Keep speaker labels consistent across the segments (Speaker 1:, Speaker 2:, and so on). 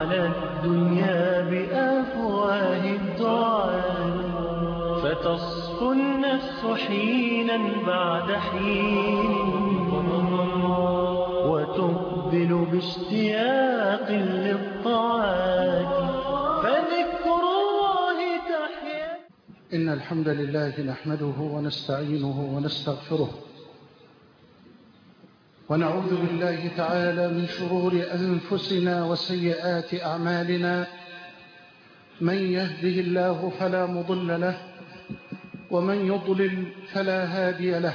Speaker 1: على الدنيا بأفواه الدعاء فتصفو النفس حينا بعد حين وتقبل باشتياق للطاعات فذكر الله تحيا.
Speaker 2: إن الحمد لله نحمده ونستعينه ونستغفره ونعوذ بالله تعالى من شرور أنفسنا وسيئات أعمالنا. من يهده الله فلا مضل له ومن يضلل فلا هادي له،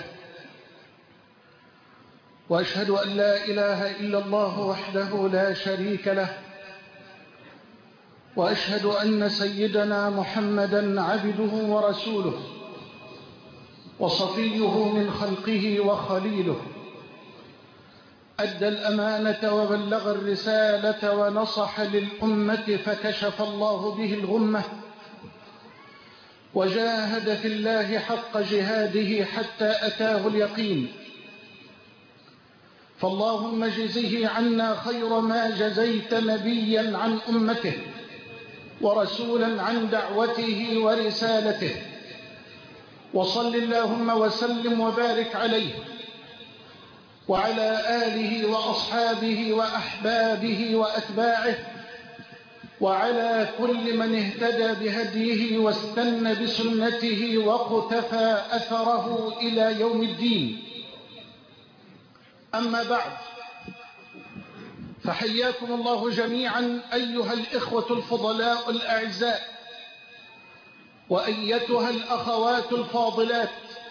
Speaker 2: وأشهد أن لا إله إلا الله وحده لا شريك له، وأشهد أن سيدنا محمدا عبده ورسوله وصفيه من خلقه وخليله، أدى الأمانة وبلغ الرسالة ونصح للأمة فكشف الله به الغمة وجاهد في الله حق جهاده حتى أتاه اليقين. فاللهم اجزه عنا خير ما جزيت نبيا عن أمته ورسولا عن دعوته ورسالته، وصل اللهم وسلم وبارك عليه وعلى آله وأصحابه وأحبابه وأتباعه وعلى كل من اهتدى بهديه واستنى بسنته واقتفى أثره إلى يوم الدين. أما بعد، فحياكم الله جميعا أيها الإخوة الفضلاء الأعزاء، وأيتها الأخوات الفاضلات،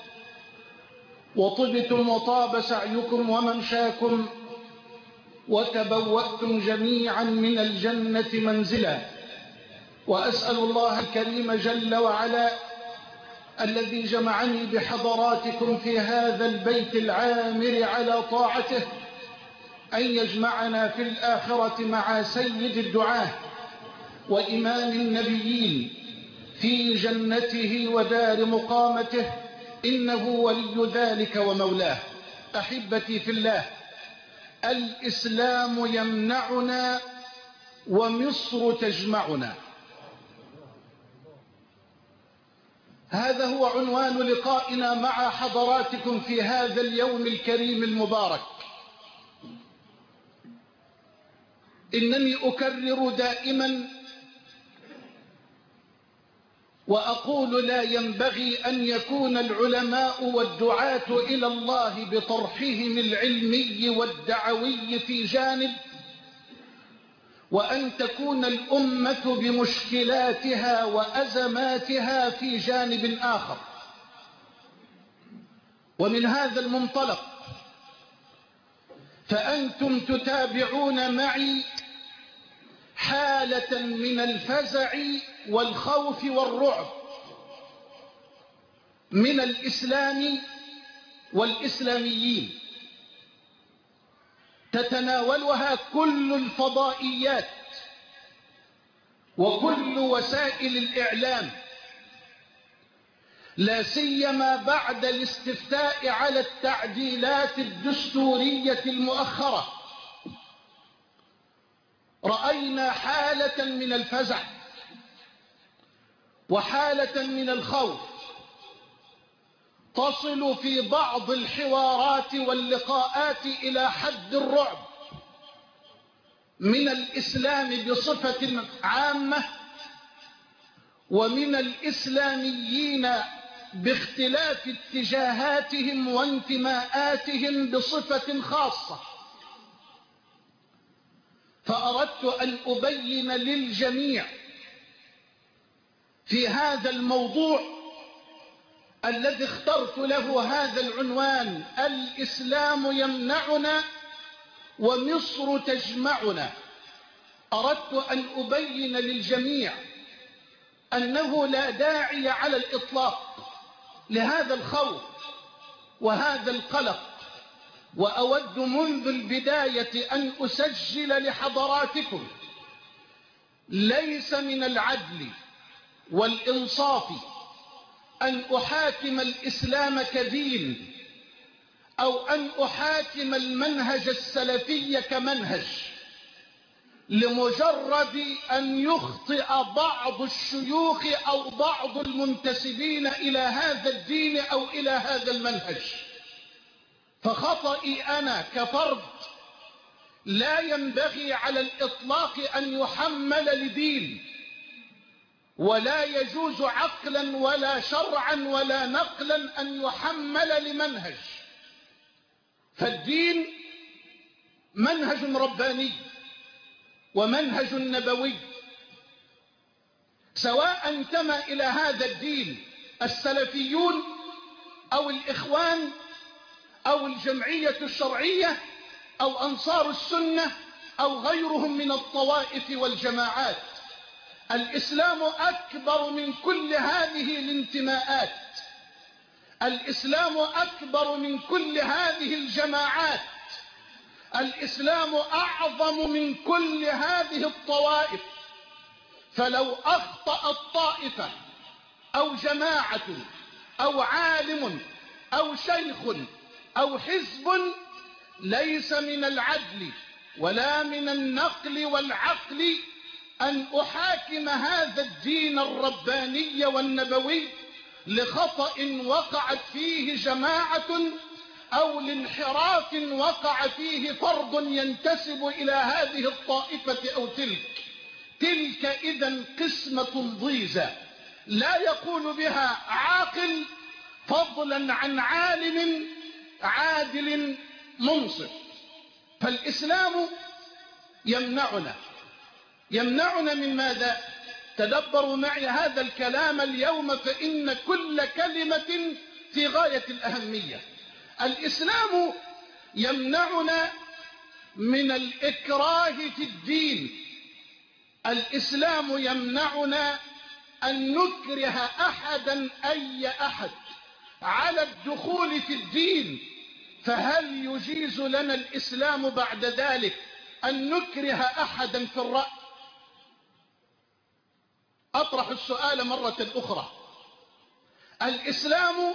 Speaker 2: وطبتم وطاب سعيكم وممشاكم وتبوأتم جميعا من الجنة منزلا. وأسأل الله الكريم جل وعلا الذي جمعني بحضراتكم في هذا البيت العامر على طاعته أن يجمعنا في الآخرة مع سيد الدعاة وإمام النبيين في جنته ودار مقامته، إنه ولي ذلك ومولاه. أحبتي في الله، الإسلام يمنعنا ومصر تجمعنا. هذا هو عنوان لقائنا مع حضراتكم في هذا اليوم الكريم المبارك. إنني أكرر دائما وأقول لا ينبغي أن يكون العلماء والدعاة إلى الله بطرحهم العلمي والدعوي في جانب، وأن تكون الأمة بمشكلاتها وأزماتها في جانب آخر. ومن هذا المنطلق فأنتم تتابعون معي حالة من الفزع والخوف والرعب من الإسلام والإسلاميين، تتناولها كل الفضائيات وكل وسائل الإعلام، لا سيما بعد الاستفتاء على التعديلات الدستورية المؤخرة. رأينا حالة من الفزع وحالة من الخوف تصل في بعض الحوارات واللقاءات إلى حد الرعب من الإسلام بصفة عامة ومن الإسلاميين باختلاف اتجاهاتهم وانتماءاتهم بصفة خاصة. فأردت أن أبين للجميع في هذا الموضوع الذي اخترت له هذا العنوان: الإسلام يمنعنا ومصر تجمعنا. أردت أن أبين للجميع أنه لا داعي على الإطلاق لهذا الخوف وهذا القلق. وأود منذ البداية أن أسجل لحضراتكم: ليس من العدل والإنصاف أن أحاكم الإسلام كدين أو أن أحاكم المنهج السلفي كمنهج. لمجرد أن يخطئ بعض الشيوخ أو بعض المنتسبين إلى هذا الدين أو إلى هذا المنهج. فخطئي أنا كفرد لا ينبغي على الإطلاق أن يحمل لدين، ولا يجوز عقلا ولا شرعا ولا نقلا أن يحمل لمنهج. فالدين منهج رباني ومنهج نبوي، سواء انتمى إلى هذا الدين السلفيون أو الإخوان أو الجمعية الشرعية أو أنصار السنة أو غيرهم من الطوائف والجماعات. الإسلام أكبر من كل هذه الانتماءات، الإسلام أكبر من كل هذه الجماعات، الإسلام أعظم من كل هذه الطوائف. فلو أخطأت طائفة أو جماعة أو عالم أو شيخ أو حزب، ليس من العدل ولا من النقل والعقل أن أحاكم هذا الدين الرباني والنبوي لخطأ وقعت فيه جماعة أو لانحراف وقع فيه فرد ينتسب إلى هذه الطائفة أو تلك إذن قسمة ضيزى لا يقول بها عاقل، فضلا عن عالم عادل منصف. فالإسلام يمنعنا من ماذا؟ تدبروا معي هذا الكلام اليوم، فإن كل كلمة في غاية الأهمية. الإسلام يمنعنا من الإكراه في الدين. الإسلام يمنعنا أن نكره أحدا أي أحد على الدخول في الدين. فهل يجيز لنا الإسلام بعد ذلك أن نكره أحدا في الرأي؟ أطرح السؤال مرة أخرى. الإسلام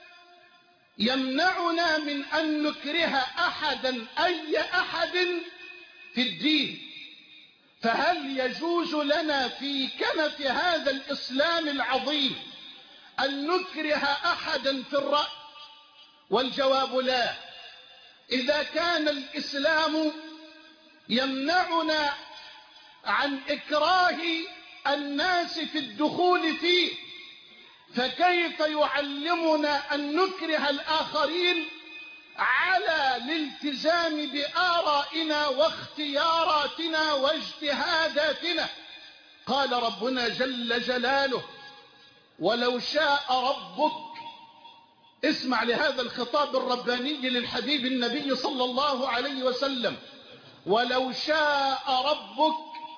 Speaker 2: يمنعنا من أن نكره أحدا أي أحد في الدين. فهل يجوز لنا في كنف هذا الإسلام العظيم أن نكره أحدا في الرأي؟ والجواب لا. إذا كان الإسلام يمنعنا عن إكراه الناس في الدخول فيه، فكيف يعلمنا أن نكره الآخرين على الالتزام بآرائنا واختياراتنا واجتهاداتنا؟ قال ربنا جل جلاله: ولو شاء ربك. اسمع لهذا الخطاب الرباني للحبيب النبي صلى الله عليه وسلم: ولو شاء ربك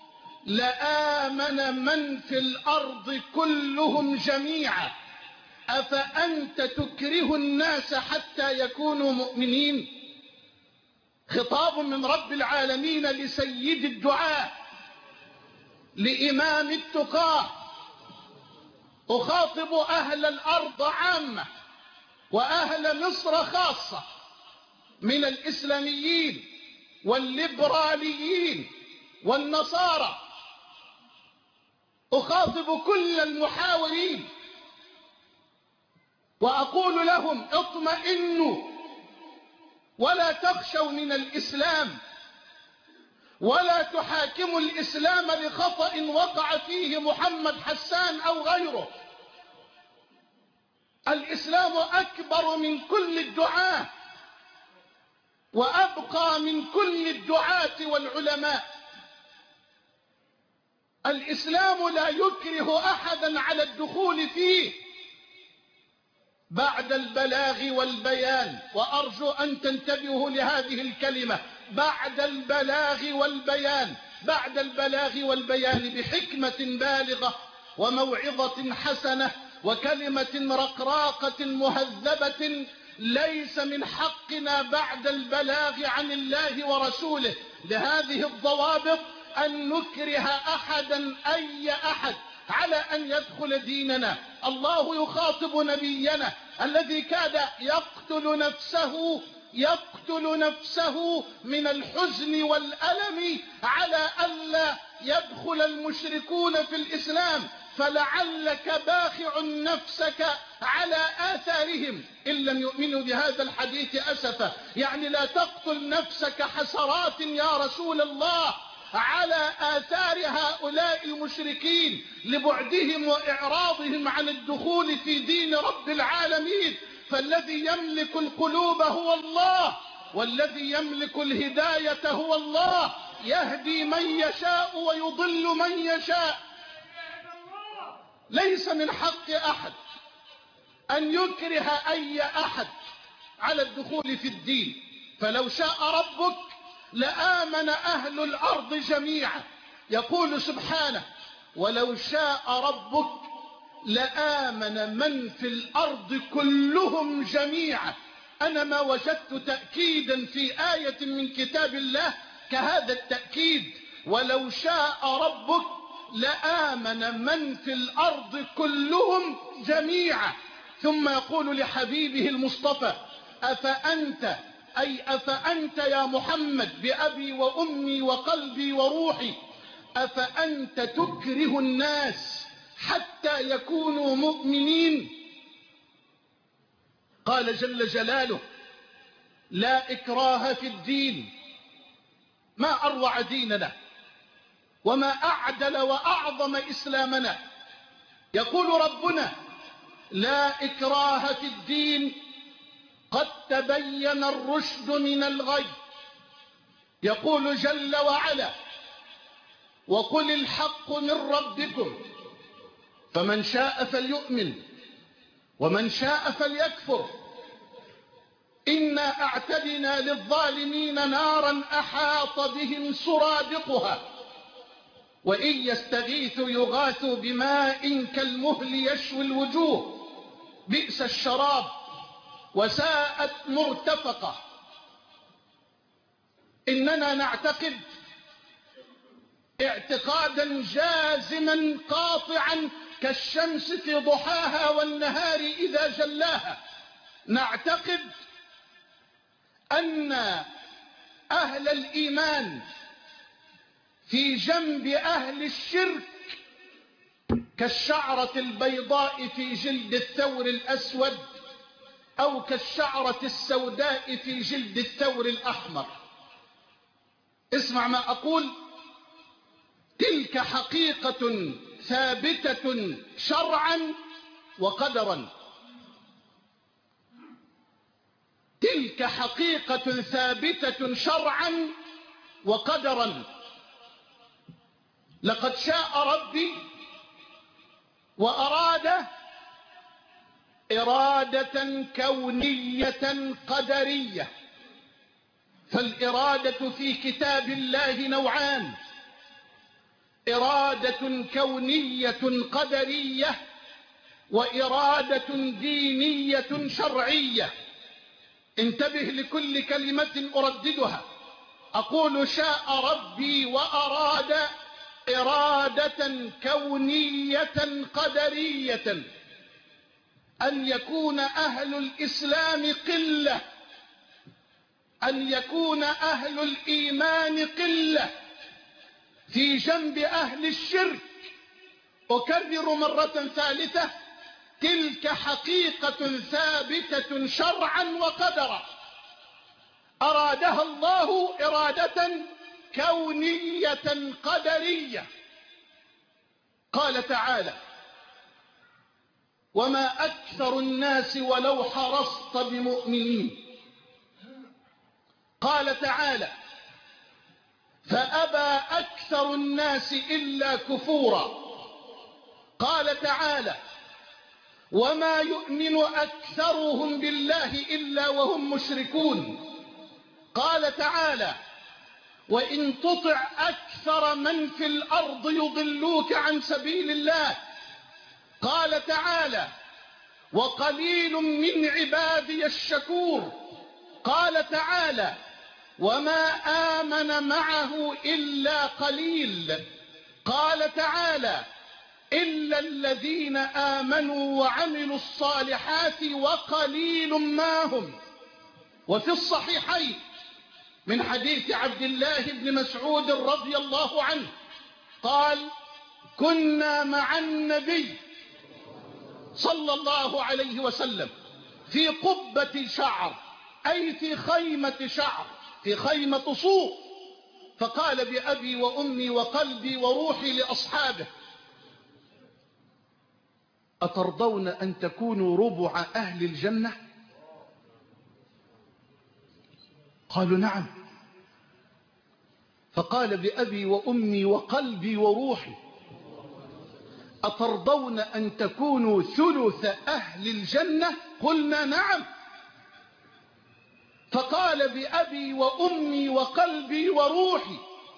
Speaker 2: لآمن من في الأرض كلهم جميعا أفأنت تكره الناس حتى يكونوا مؤمنين؟ خطاب من رب العالمين لسيد الدعاة، لإمام التقاة. أخاطب أهل الأرض عامة وأهل مصر خاصة من الإسلاميين والليبراليين والنصارى. أخاطب كل المحاورين وأقول لهم: اطمئنوا ولا تخشوا من الإسلام، ولا تحاكموا الإسلام لخطأ وقع فيه محمد حسان أو غيره. الإسلام أكبر من كل الدعاة وأبقى من كل الدعاة والعلماء. الإسلام لا يكره أحدا على الدخول فيه بعد البلاغ والبيان. وأرجو أن تنتبهوا لهذه الكلمة: بعد البلاغ والبيان. بعد البلاغ والبيان بحكمة بالغة وموعظة حسنة وكلمة رقراقة مهذبة. ليس من حقنا بعد البلاغ عن الله ورسوله لهذه الضوابط أن نكره أحدا أي أحد على أن يدخل ديننا. الله يخاطب نبينا الذي كاد يقتل نفسه يقتل نفسه من الحزن والألم على ألا يدخل المشركون في الإسلام، فلعلك باخع نفسك على آثارهم إن لم يؤمنوا بهذا الحديث أسفا. يعني لا تقتل نفسك حسرات يا رسول الله على آثار هؤلاء المشركين لبعدهم وإعراضهم عن الدخول في دين رب العالمين، فالذي يملك القلوب هو الله، والذي يملك الهداية هو الله، يهدي من يشاء ويضل من يشاء. ليس من حق أحد أن يكره أي أحد على الدخول في الدين، فلو شاء ربك لآمن أهل الأرض جميعا. يقول سبحانه: ولو شاء ربك لآمن من في الأرض كلهم جميعا. أنا ما وجدت تأكيدا في آية من كتاب الله كهذا التأكيد: ولو شاء ربك لآمن من في الأرض كلهم جميعا. ثم يقول لحبيبه المصطفى: أفأنت، أي أفأنت يا محمد بأبي وأمي وقلبي وروحي، أفأنت تكره الناس حتى يكونوا مؤمنين؟ قال جل جلاله: لا إكراه في الدين. ما أروع ديننا وما أعدل وأعظم إسلامنا. يقول ربنا: لا إكراه في الدين قد تبين الرشد من الغي. يقول جل وعلا: وقل الحق من ربكم فمن شاء فليؤمن ومن شاء فليكفر إنا أعتدنا للظالمين نارا أحاط بهم سرادقها وإن يستغيثوا يغاثوا بماء كالمهل يشوي الوجوه بئس الشراب وساءت مرتفقة. إننا نعتقد اعتقادا جازما قاطعا كالشمس في ضحاها والنهار إذا جلاها، نعتقد أن أهل الإيمان في جنب أهل الشرك كالشعرة البيضاء في جلد الثور الأسود أو كالشعرة السوداء في جلد الثور الأحمر. اسمع ما أقول: تلك حقيقة ثابتة شرعا وقدرا. تلك حقيقة ثابتة شرعا وقدرا. لقد شاء ربي وأراد إرادة كونية قدرية. فالإرادة في كتاب الله نوعان: إرادة كونية قدرية وإرادة دينية شرعية. انتبه لكل كلمة أرددها. أقول: شاء ربي وأراد إرادة كونية قدرية أن يكون أهل الإسلام قلة، أن يكون أهل الإيمان قلة في جنب أهل الشرك. أكرر مرة ثالثة: تلك حقيقة ثابتة شرعا وقدرا أرادها الله إرادة كونية قدرية. قال تعالى: وما أكثر الناس ولو حرصت بمؤمنين. قال تعالى: فأبى أكثر الناس إلا كفورا. قال تعالى: وما يؤمن أكثرهم بالله إلا وهم مشركون. قال تعالى: وإن تطع أكثر من في الأرض يضلوك عن سبيل الله. قال تعالى: وقليل من عبادي الشكور. قال تعالى: وما آمن معه إلا قليل. قال تعالى: إلا الذين آمنوا وعملوا الصالحات وقليل ما هم. وفي الصحيحين من حديث عبد الله بن مسعود رضي الله عنه قال: كنا مع النبي صلى الله عليه وسلم في قبة شعر، أي في خيمة شعر، في خيمة صوف، فقال بأبي وأمي وقلبي وروحي لأصحابه: أترضون أن تكونوا ربع أهل الجنة؟ قالوا: نعم. فقال بأبي وأمي وقلبي وروحي: أترضون أن تكونوا ثلث أهل الجنة؟ قلنا: نعم. فقال بأبي وأمي وقلبي وروحي: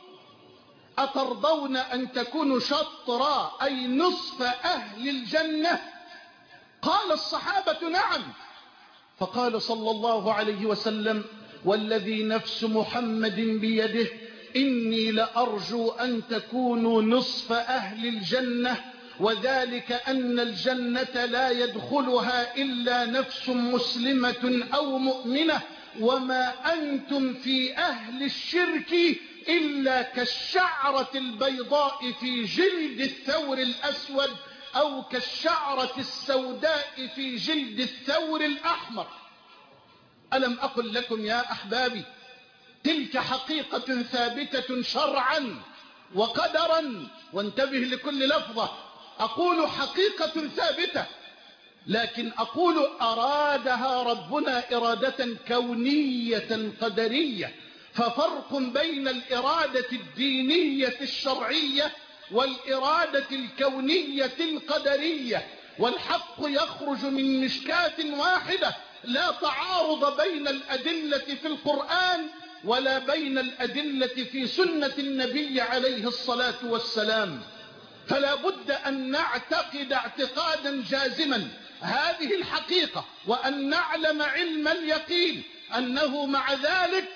Speaker 2: أترضون أن تكونوا شطرا، أي نصف أهل الجنة؟ قال الصحابة: نعم. فقال صلى الله عليه وسلم: والذي نفس محمد بيده إني لأرجو أن تكونوا نصف أهل الجنة، وذلك أن الجنة لا يدخلها إلا نفس مسلمة أو مؤمنة، وما أنتم في أهل الشرك إلا كالشعرة البيضاء في جلد الثور الأسود، أو كالشعرة السوداء في جلد الثور الأحمر. ألم أقل لكم يا أحبابي تلك حقيقة ثابتة شرعا وقدرا؟ وانتبه لكل لفظة، أقول حقيقة ثابتة، لكن أقول أرادها ربنا إرادة كونية قدرية. ففرق بين الإرادة الدينية الشرعية والإرادة الكونية القدرية، والحق يخرج من مشكاة واحدة، لا تعارض بين الأدلة في القرآن ولا بين الأدلة في سنة النبي عليه الصلاة والسلام. فلا بد أن نعتقد اعتقادا جازما هذه الحقيقة، وأن نعلم علم اليقين أنه مع ذلك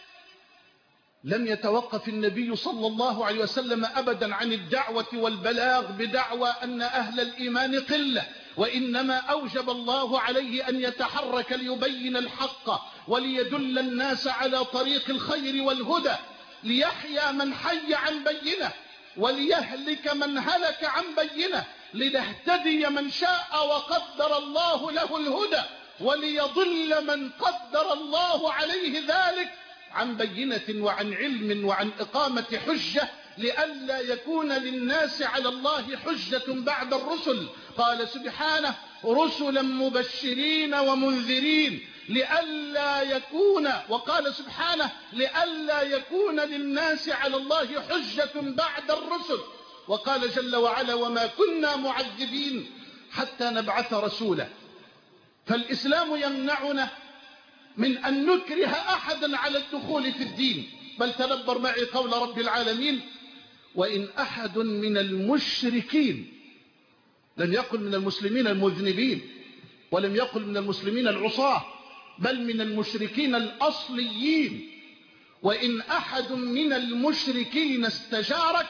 Speaker 2: لم يتوقف النبي صلى الله عليه وسلم أبدا عن الدعوة والبلاغ بدعوى أن أهل الإيمان قلة، وإنما أوجب الله عليه أن يتحرك ليبين الحق وليدل الناس على طريق الخير والهدى، ليحيى من حي عن بينه وليهلك من هلك عن بينه، لنهتدي من شاء وقدر الله له الهدى، وليضل من قدر الله عليه ذلك عن بينة وعن علم وعن إقامة حجة، لئلا يكون للناس على الله حجة بعد الرسل. قال سبحانه: رسلا مبشرين ومنذرين لئلا يكون، وقال سبحانه: لئلا يكون للناس على الله حجة بعد الرسل. وقال جل وعلا: وما كنا معذبين حتى نبعث رسولا. فالإسلام يمنعنا من أن نكره أحدا على الدخول في الدين، بل تدبر معي قول رب العالمين: وإن أحد من المشركين، لم يقل من المسلمين المذنبين، ولم يقل من المسلمين العصاة، بل من المشركين الأصليين. وإن أحد من المشركين استجارك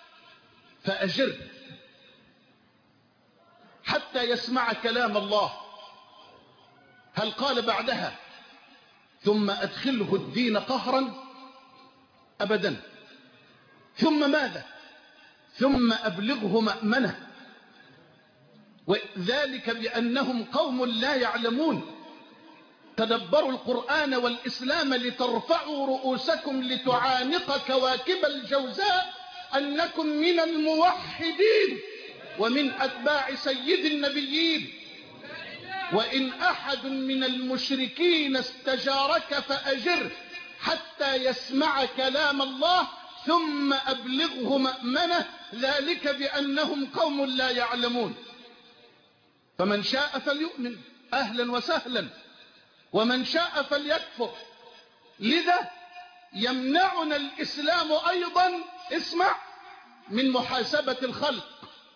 Speaker 2: فأجره حتى يسمع كلام الله. هل قال بعدها: ثم أدخله الدين قهرا؟ أبدا. ثم ماذا؟ ثم أبلغه مأمنه، وذلك بأنهم قوم لا يعلمون. تدبروا القرآن والإسلام لترفعوا رؤوسكم لتعانق كواكب الجوزاء أنكم من الموحدين ومن أتباع سيد النبيين. وإن أحد من المشركين استجارك فأجره حتى يسمع كلام الله ثم أبلغه مأمنه، ذلك بأنهم قوم لا يعلمون. فمن شاء فليؤمن أهلا وسهلا، ومن شاء فليكفر. لذا يمنعنا الإسلام أيضا، اسمع، من محاسبة الخلق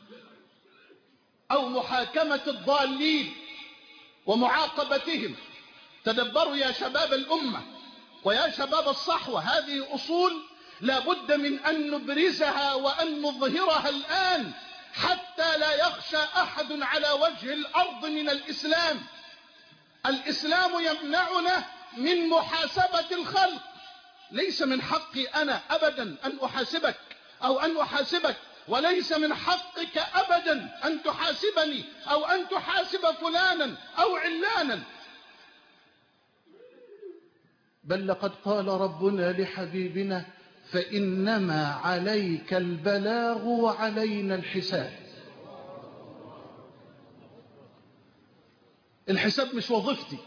Speaker 2: أو محاكمة الضالين ومعاقبتهم. تدبروا يا شباب الأمة ويا شباب الصحوة، هذه أصول لا بد من أن نبرزها وأن نظهرها الآن حتى لا يخشى أحد على وجه الأرض من الإسلام. الإسلام يمنعنا من محاسبة الخلق. ليس من حقي أنا أبدا أن أحاسبك أو أن أحاسبك، وليس من حقك أبدا أن تحاسبني أو أن تحاسب فلانا أو علانا. بل لقد قال ربنا لحبيبنا: فإنما عليك البلاغ وعلينا الحساب. الحساب مش وظيفتي،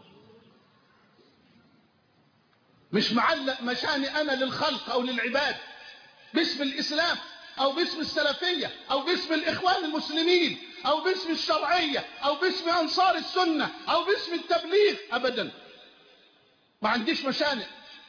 Speaker 2: مش معلق مشاني أنا للخلق أو للعباد باسم الإسلام أو باسم السلفية أو باسم الإخوان المسلمين أو باسم الشرعية أو باسم أنصار السنة أو باسم التبليغ. أبدا ما عنديش مشانئ.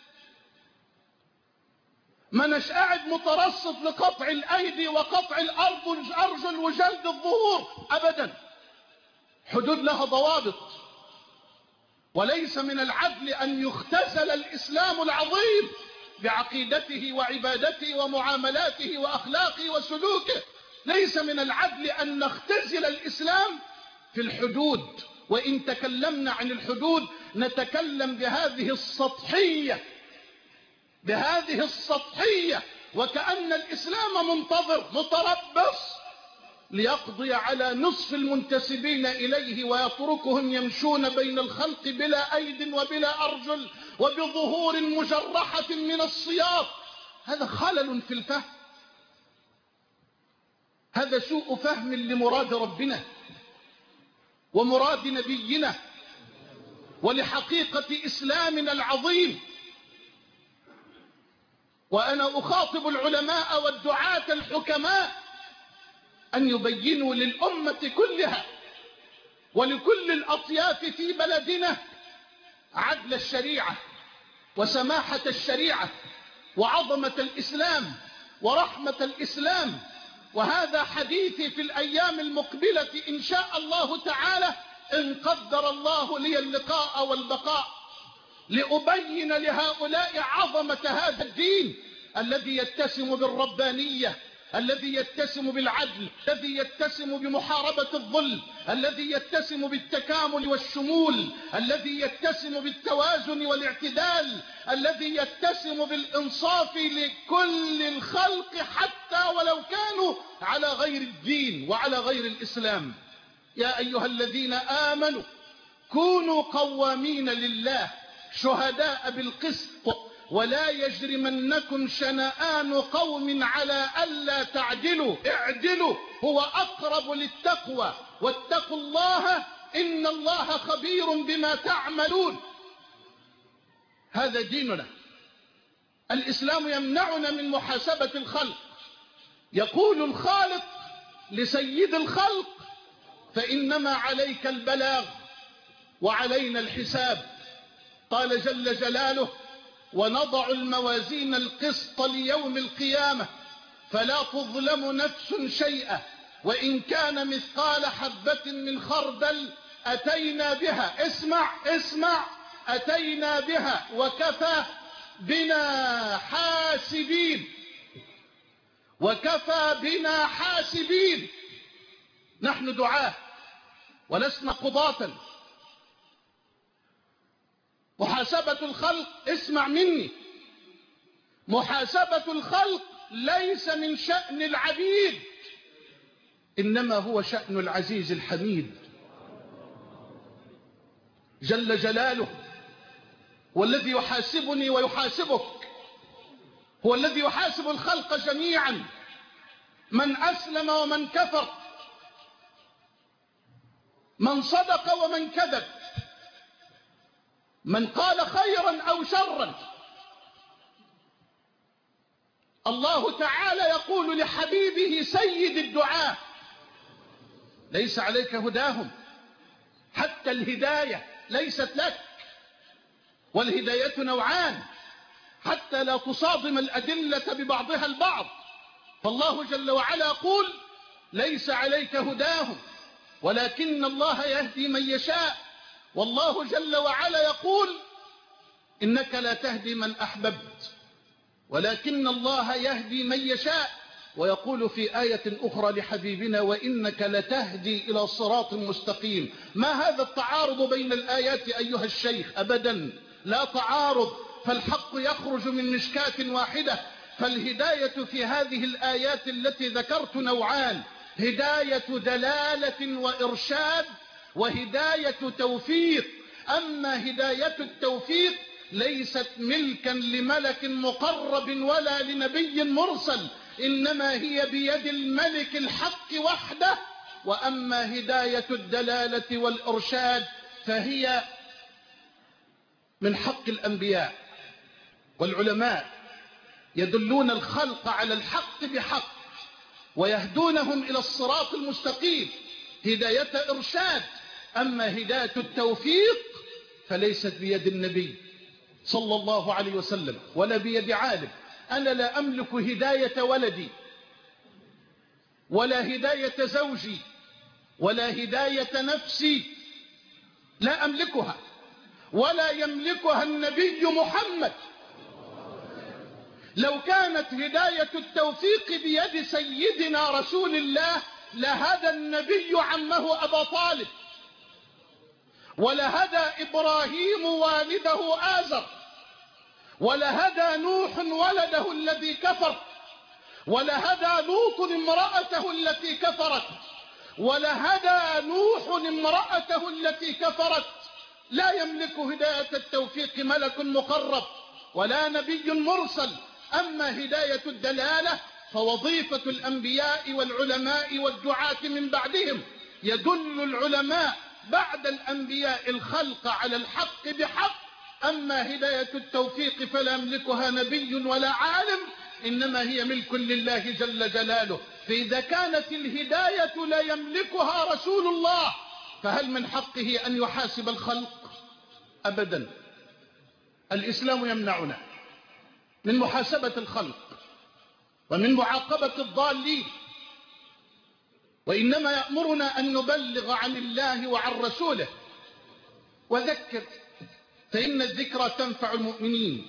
Speaker 2: ما نش قاعد مترصد لقطع الأيدي وقطع الأرجل وجلد الظهور. أبدا. حدود لها ضوابط، وليس من العدل أن يختزل الإسلام العظيم بعقيدته وعبادته ومعاملاته وأخلاقه وسلوكه. ليس من العدل أن نختزل الإسلام في الحدود. وإن تكلمنا عن الحدود نتكلم بهذه السطحية، وكأن الإسلام منتظر متربص ليقضي على نصف المنتسبين إليه ويتركهم يمشون بين الخلق بلا أيد وبلا أرجل وبظهور مجرحة من الصياط. هذا خلل في الفهم، هذا سوء فهم لمراد ربنا ومراد نبينا ولحقيقة إسلامنا العظيم. وأنا أخاطب العلماء والدعاة الحكماء أن يبينوا للأمة كلها ولكل الأطياف في بلدنا عدل الشريعة وسماحة الشريعة وعظمة الإسلام ورحمة الإسلام. وهذا حديثي في الأيام المقبلة إن شاء الله تعالى، إن قدر الله لي اللقاء والبقاء، لأبين لهؤلاء عظمة هذا الدين الذي يتسم بالربانية، الذي يتسم بالعدل، الذي يتسم بمحاربة الظلم، الذي يتسم بالتكامل والشمول، الذي يتسم بالتوازن والاعتدال، الذي يتسم بالإنصاف لكل الخلق حتى ولو كانوا على غير الدين وعلى غير الإسلام. يا أيها الذين آمنوا كونوا قوامين لله شهداء بالقسط ولا يجرمنكم شنآن قوم على ألا تعدلوا اعدلوا هو أقرب للتقوى واتقوا الله إن الله خبير بما تعملون. هذا ديننا. الإسلام يمنعنا من محاسبة الخلق. يقول الخالق لسيد الخلق: فإنما عليك البلاغ وعلينا الحساب. قال جل جلاله: ونضع الموازين القسط ليوم القيامة فلا تظلم نفس شيئا وإن كان مثقال حبة من خردل أتينا بها. اسمع أتينا بها وكفى بنا حاسبين. نحن دعاة ولسنا قضاة. محاسبة الخلق، اسمع مني، محاسبة الخلق ليس من شأن العبيد، إنما هو شأن العزيز الحميد جل جلاله. هو الذي يحاسبني ويحاسبك، هو الذي يحاسب الخلق جميعا، من أسلم ومن كفر، من صدق ومن كذب، من قال خيرا أو شرا. الله تعالى يقول لحبيبه سيد الدعاة: ليس عليك هداهم، حتى الهداية ليست لك، والهداية نوعان حتى لا تصادم الأدلة ببعضها البعض. فالله جل وعلا يقول: ليس عليك هداهم ولكن الله يهدي من يشاء. والله جل وعلا يقول: إنك لا تهدي من أحببت ولكن الله يهدي من يشاء. ويقول في آية أخرى لحبيبنا وإنك لتهدي إلى صراط مستقيم. ما هذا التعارض بين الآيات أيها الشيخ؟ أبدا لا تعارض، فالحق يخرج من مشكاة واحدة. فالهداية في هذه الآيات التي ذكرت نوعان: هداية دلالة وإرشاد، وهداية توفيق. أما هداية التوفيق ليست ملكا لملك مقرب ولا لنبي مرسل، إنما هي بيد الملك الحق وحده. وأما هداية الدلالة والإرشاد فهي من حق الأنبياء والعلماء، يدلون الخلق على الحق بحق ويهدونهم إلى الصراط المستقيم، هداية إرشاد. أما هداية التوفيق فليست بيد النبي صلى الله عليه وسلم ولا بيد عالم. أنا لا أملك هداية ولدي ولا هداية زوجي ولا هداية نفسي، لا أملكها، ولا يملكها النبي محمد. لو كانت هداية التوفيق بيد سيدنا رسول الله لهدى النبي عمه أبا طالب، ولهدى إبراهيم والده آزر، ولهدى نوح ولده الذي كفر، ولهدى لوط امرأته التي كفرت، ولهدى نوح امرأته التي كفرت. لا يملك هداية التوفيق ملك مقرب ولا نبي مرسل. أما هداية الدلالة فوظيفة الأنبياء والعلماء والدعاة من بعدهم. يدل العلماء بعد الأنبياء الخلق على الحق بحق. أما هداية التوفيق فلا يملكها نبي ولا عالم، إنما هي ملك لله جل جلاله. فإذا كانت الهداية لا يملكها رسول الله فهل من حقه أن يحاسب الخلق؟ أبدا. الإسلام يمنعنا من محاسبة الخلق ومن معاقبة الضالين، وإنما يأمرنا أن نبلغ عن الله وعن رسوله. وذكر فإن الذكرى تنفع المؤمنين،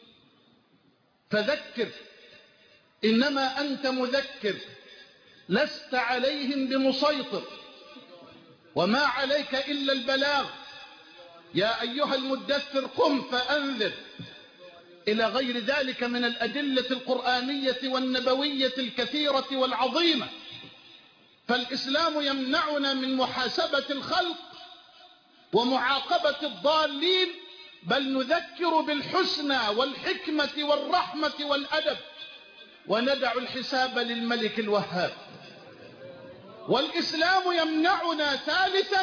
Speaker 2: فذكر إنما أنت مذكر، لست عليهم بمسيطر، وما عليك إلا البلاغ. يا أيها المدثر قم فأنذر، إلى غير ذلك من الأدلة القرآنية والنبوية الكثيرة والعظيمة. فالإسلام يمنعنا من محاسبة الخلق ومعاقبة الضالين، بل نذكر بالحسنى والحكمة والرحمة والأدب، وندع الحساب للملك الوهاب. والإسلام يمنعنا ثالثا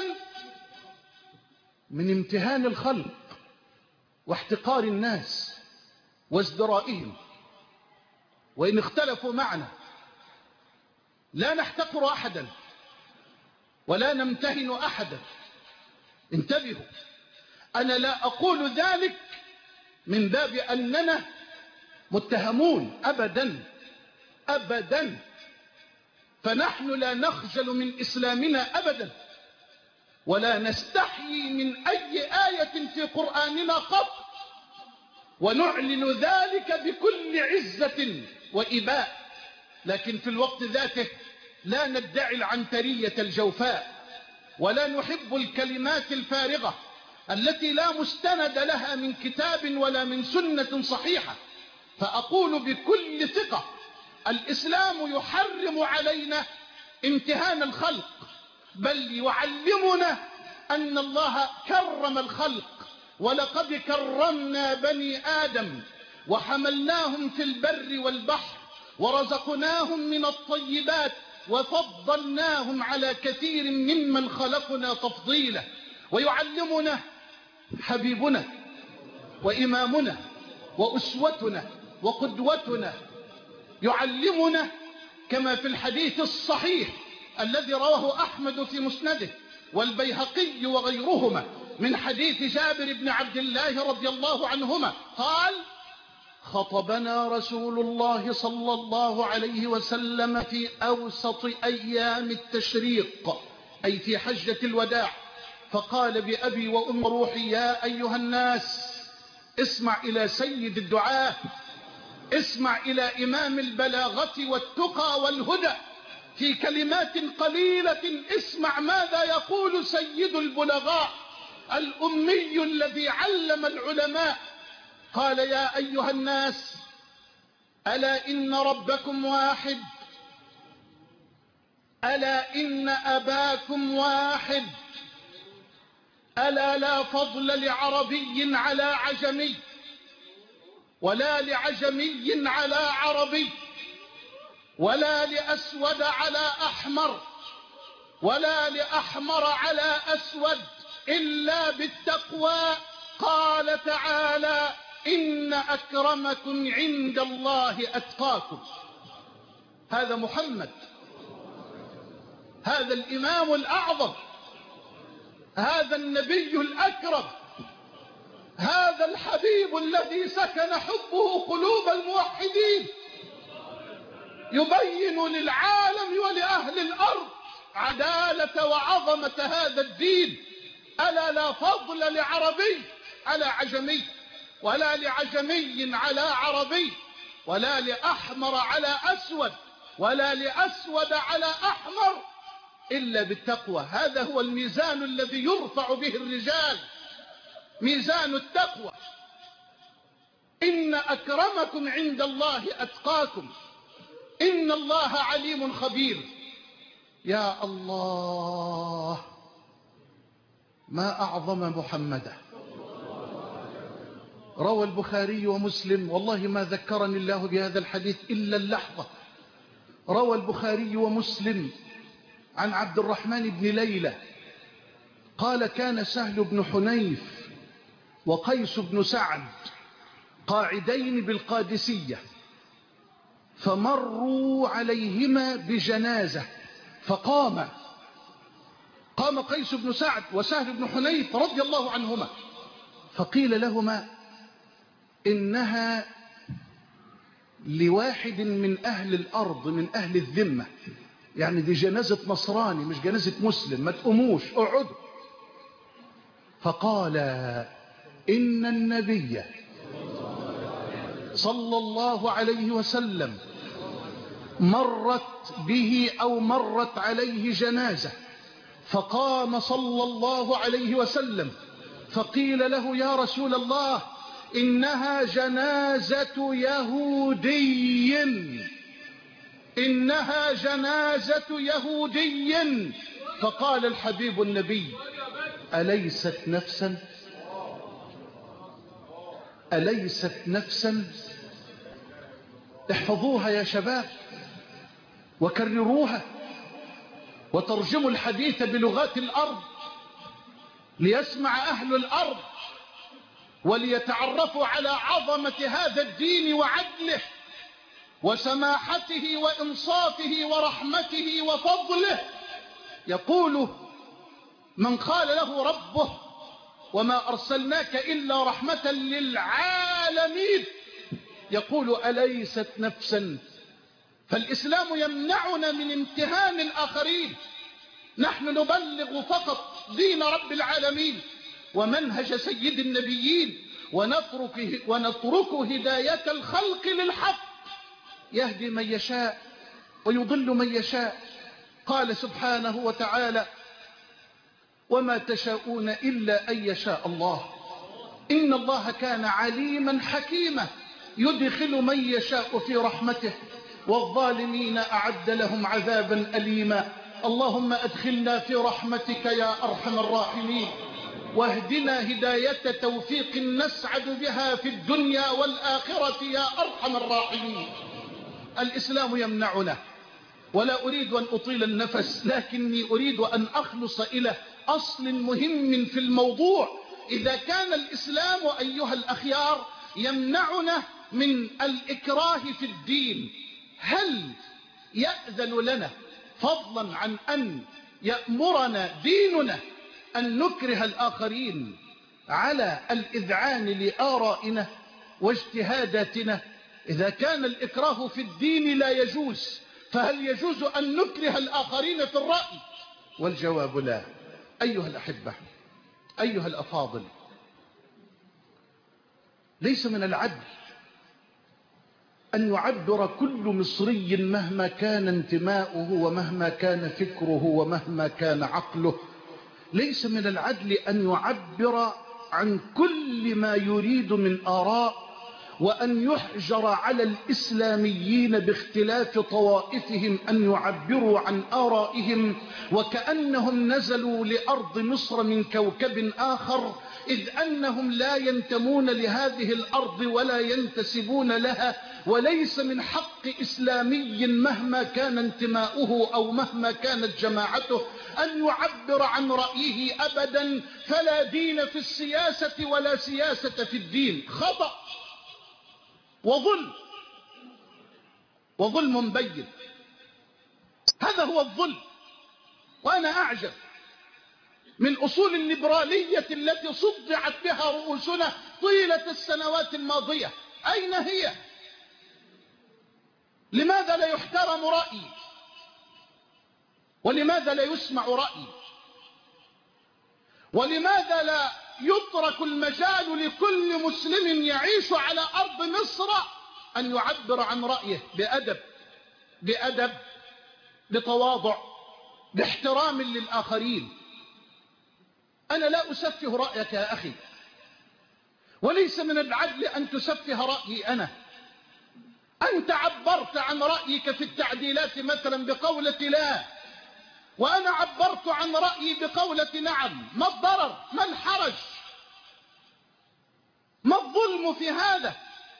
Speaker 2: من امتهان الخلق واحتقار الناس وازدرائهم. وإن اختلفوا معنا لا نحتقر أحدا ولا نمتهن أحدا. انتبهوا، أنا لا أقول ذلك من باب أننا متهمون، أبدا أبدا. فنحن لا نخجل من إسلامنا أبدا، ولا نستحيي من أي آية في قرآننا قط، ونعلن ذلك بكل عزة وإباء. لكن في الوقت ذاته لا ندعي العنترية الجوفاء، ولا نحب الكلمات الفارغة التي لا مستند لها من كتاب ولا من سنة صحيحة. فأقول بكل ثقة الإسلام يحرم علينا امتهان الخلق، بل يعلمنا أن الله كرم الخلق. ولقد كرمنا بني آدم وحملناهم في البر والبحر ورزقناهم من الطيبات وفضلناهم على كثير ممن خلقنا تفضيلا. ويعلمنا حبيبنا وإمامنا وأسوتنا وقدوتنا، يعلمنا كما في الحديث الصحيح الذي رواه أحمد في مسنده والبيهقي وغيرهما من حديث جابر بن عبد الله رضي الله عنهما قال: خطبنا رسول الله صلى الله عليه وسلم في أوسط أيام التشريق، أي في حجة الوداع، فقال بأبي وأم روحي: يا أيها الناس، اسمع إلى سيد الدعاة، اسمع إلى إمام البلاغة والتقى والهدى في كلمات قليلة. اسمع ماذا يقول سيد البلغاء الأمي الذي علم العلماء. قال: يا أيها الناس، ألا إن ربكم واحد، ألا إن أباكم واحد، ألا لا فضل لعربي على عجمي، ولا لعجمي على عربي، ولا لأسود على أحمر، ولا لأحمر على أسود، إلا بالتقوى. قال تعالى: إن أكرمكم عند الله أتقاكم. هذا محمد، هذا الإمام الأعظم، هذا النبي الأكرم، هذا الحبيب الذي سكن حبه قلوب الموحدين، يبين للعالم ولأهل الأرض عدالة وعظمة هذا الدين. ألا لا فضل لعربي على عجمي، ولا لعجمي على عربي، ولا لأحمر على أسود، ولا لأسود على أحمر، إلا بالتقوى. هذا هو الميزان الذي يرفع به الرجال، ميزان التقوى. إن أكرمكم عند الله أتقاكم، إن الله عليم خبير. يا الله، ما أعظم محمدا. روى البخاري ومسلم، والله ما ذكرني الله بهذا الحديث إلا اللحظة. روى البخاري ومسلم عن عبد الرحمن بن ليلى قال: كان سهل بن حنيف وقيس بن سعد قاعدين بالقادسية، فمروا عليهما بجنازة، قام قيس بن سعد وسهل بن حنيف رضي الله عنهما، فقيل لهما: إنها لواحد من أهل الأرض، من أهل الذمة، يعني دي جنازة نصراني مش جنازة مسلم، ما تقوموش، اقعدوا. فقال: إن النبي صلى الله عليه وسلم مرت به أو مرت عليه جنازة، فقام صلى الله عليه وسلم، فقيل له: يا رسول الله، إنها جنازة يهودي، إنها جنازة يهودي. فقال الحبيب النبي: أليست نفسا، أليست نفسا. احفظوها يا شباب وكرروها، وترجموا الحديث بلغات الأرض ليسمع أهل الأرض وليتعرفوا على عظمة هذا الدين وعدله وسماحته وإنصافه ورحمته وفضله. يقول من قال له ربه: وما أرسلناك إلا رحمة للعالمين، يقول: أليست نفسا. فالإسلام يمنعنا من امتهان الآخرين، نحن نبلغ فقط دين رب العالمين ومنهج سيد النبيين، ونترك هداية الخلق للحق، يهدي من يشاء ويضل من يشاء. قال سبحانه وتعالى: وما تشاءون إلا أن يشاء الله، إن الله كان عليما حكيما، يدخل من يشاء في رحمته، والظالمين أعد لهم عذابا أليما. اللهم أدخلنا في رحمتك يا أرحم الراحمين، واهدنا هداية توفيق نسعد بها في الدنيا والآخرة يا أرحم الراحمين. الإسلام يمنعنا، ولا أريد أن أطيل النفس، لكني أريد أن أخلص إلى أصل مهم في الموضوع. إذا كان الإسلام أيها الأخيار يمنعنا من الإكراه في الدين، هل يأذن لنا فضلا عن أن يأمرنا ديننا أن نكره الآخرين على الإذعان لآرائنا واجتهاداتنا؟ إذا كان الإكراه في الدين لا يجوز، فهل يجوز أن نكره الآخرين في الرأي؟ والجواب لا. أيها الأحبة، أيها الأفاضل، ليس من العدل أن يعبر كل مصري مهما كان انتماؤه ومهما كان فكره ومهما كان عقله، ليس من العدل أن يعبر عن كل ما يريد من آراء، وأن يحجر على الإسلاميين باختلاف طوائفهم أن يعبروا عن آرائهم وكأنهم نزلوا لأرض مصر من كوكب آخر، إذ أنهم لا ينتمون لهذه الأرض ولا ينتسبون لها. وليس من حق إسلامي مهما كان انتماؤه أو مهما كانت جماعته أن يعبر عن رأيه أبدا، فلا دين في السياسة ولا سياسة في الدين. خطأ وظلم بين. هذا هو الظلم. وأنا أعجب من أصول الليبرالية التي صدعت بها رؤوسنا طيلة السنوات الماضية. أين هي؟ لماذا لا يحترم رأيي؟ ولماذا لا يسمع رأيي؟ ولماذا لا يترك المجال لكل مسلم يعيش على أرض مصر أن يعبر عن رأيه بأدب، بتواضع، باحترام للآخرين؟ أنا لا أسفه رأيك يا أخي، وليس من العدل أن تسفه رأيي أنا. أنت عبرت عن رأيك في التعديلات مثلا بقولة لا، وأنا عبرت عن رأيي بقولة نعم. ما الضرر؟ ما الحرج؟ ما الظلم في هذا؟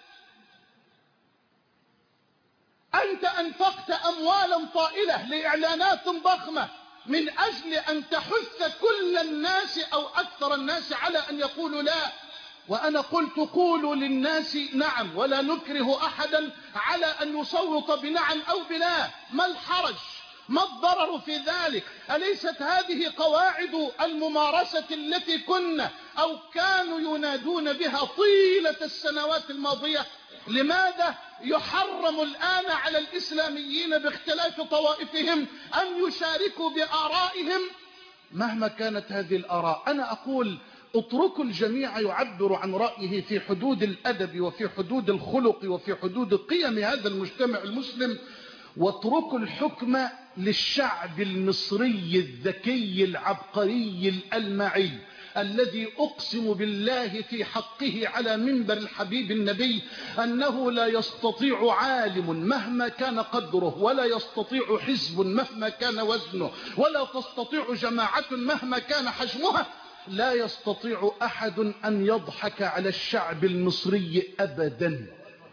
Speaker 2: أنت أنفقت أموالا طائلة لإعلانات ضخمة من أجل أن تحث كل الناس أو أكثر الناس على أن يقولوا لا، وأنا قلت قولوا للناس نعم، ولا نكره أحدا على أن يصوت بنعم أو بلا. ما الحرج؟ ما الضرر في ذلك؟ أليست هذه قواعد الممارسة التي كنا أو كانوا ينادون بها طيلة السنوات الماضية؟ لماذا يحرم الآن على الإسلاميين باختلاف طوائفهم أن يشاركوا بآرائهم مهما كانت هذه الآراء؟ أنا أقول اتركوا الجميع يعبر عن رأيه في حدود الأدب وفي حدود الخلق وفي حدود قيم هذا المجتمع المسلم، واتركوا الحكم للشعب المصري الذكي العبقري الألمعي الذي أقسم بالله في حقه على منبر الحبيب النبي أنه لا يستطيع عالم مهما كان قدره، ولا يستطيع حزب مهما كان وزنه، ولا تستطيع جماعة مهما كان حجمها، لا يستطيع أحد أن يضحك على الشعب المصري أبدا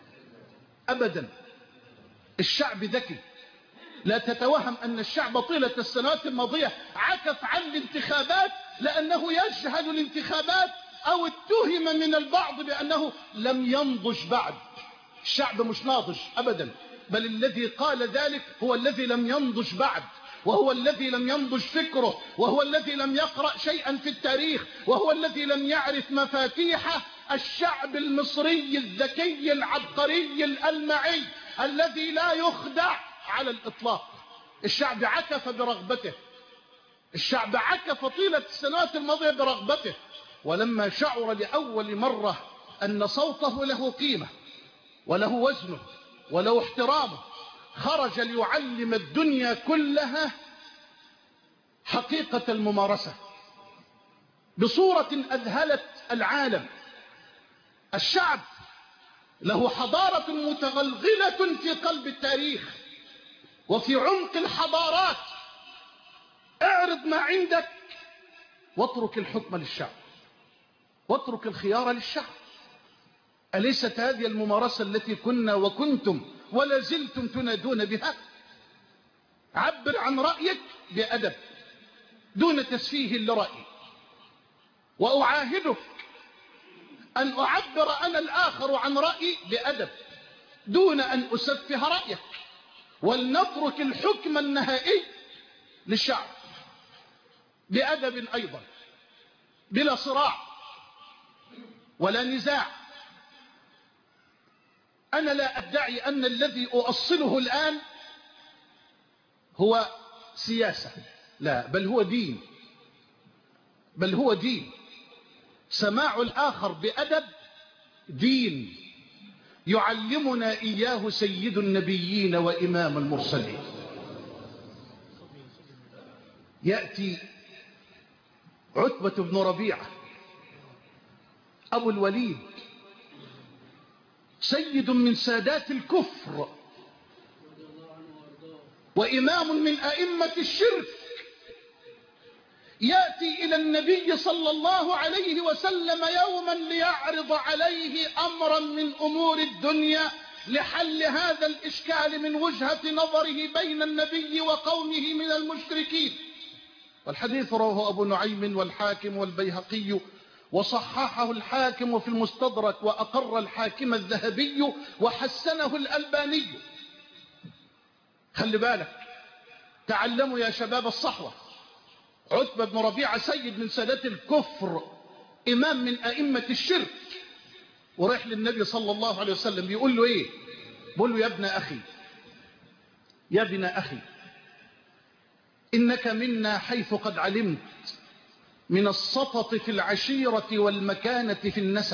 Speaker 2: أبدا. الشعب ذكي. لا تتوهم أن الشعب طيلة السنوات الماضية عكف عن الانتخابات لأنه يجهل الانتخابات أو اتهم من البعض بأنه لم ينضج بعد. الشعب مش ناضج أبدا، بل الذي قال ذلك هو الذي لم ينضج بعد، وهو الذي لم ينضج فكره، وهو الذي لم يقرأ شيئا في التاريخ، وهو الذي لم يعرف مفاتيح الشعب المصري الذكي العبقري الألمعي الذي لا يخدع على الإطلاق. الشعب عكف برغبته، الشعب عكف طيلة السنوات الماضية برغبته، ولما شعر لأول مرة أن صوته له قيمة وله وزنه وله احترامه خرج ليعلم الدنيا كلها حقيقة الممارسة بصورة أذهلت العالم. الشعب له حضارة متغلغلة في قلب التاريخ وفي عمق الحضارات. اعرض ما عندك واترك الحكم للشعب، واترك الخيار للشعب. أليست هذه الممارسة التي كنا وكنتم ولا زلتم تنادون بها؟ عبر عن رأيك بأدب دون تسفيه لرأيي، وأعاهدك أن أعبر أنا الآخر عن رأيي بأدب دون أن أسفه رأيك، ولنترك الحكم النهائي للشعب بأدب أيضا، بلا صراع ولا نزاع. أنا لا أدعي أن الذي أؤصله الآن هو سياسة، لا، بل هو دين، بل هو دين. سماع الآخر بأدب دين، يعلمنا إياه سيد النبيين وإمام المرسلين. يأتي عتبة بن ربيعة أبو الوليد، سيد من سادات الكفر وإمام من أئمة الشرك، يأتي إلى النبي صلى الله عليه وسلم يوما ليعرض عليه أمرا من أمور الدنيا لحل هذا الإشكال من وجهة نظره بين النبي وقومه من المشركين. والحديث رواه أبو نعيم والحاكم والبيهقي، وصححه الحاكم في المستدرك، وأقر الحاكم الذهبي، وحسنه الألباني. خلي بالك، تعلموا يا شباب الصحوة، عتبة بن ربيعة سيد من سادات الكفر، إمام من أئمة الشرك، ورايح للنبي صلى الله عليه وسلم بيقول له إيه؟ بيقول له يا ابن أخي، يا ابن أخي، إنك منا حيث قد علمت من السطط في العشيرة والمكانة في النسب،